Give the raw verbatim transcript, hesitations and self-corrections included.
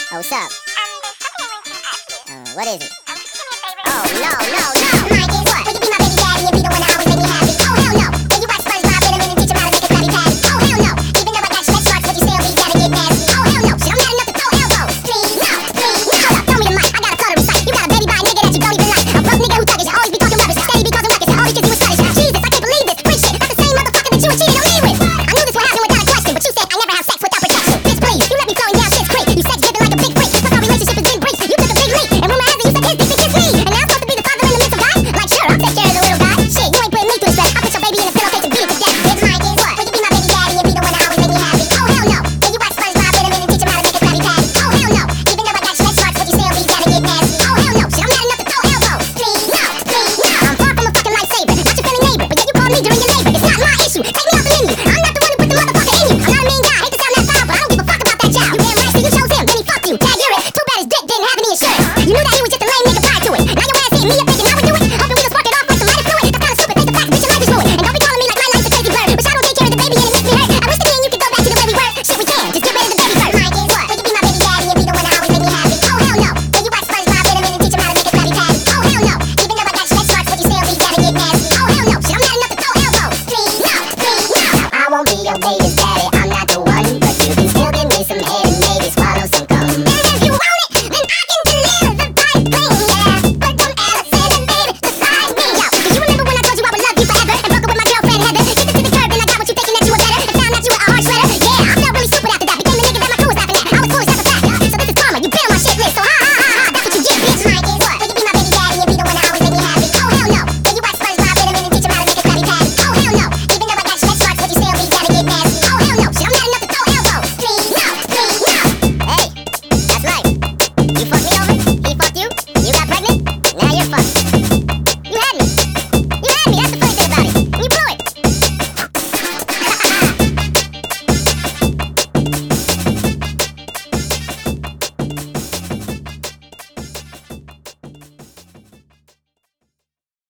Oh, what's up? Um, there's something I wanted to ask you. Uh, what is it? Um, could you do me a favor? Oh, no, no, no! Mike, what? Will you be my baby daddy and be the one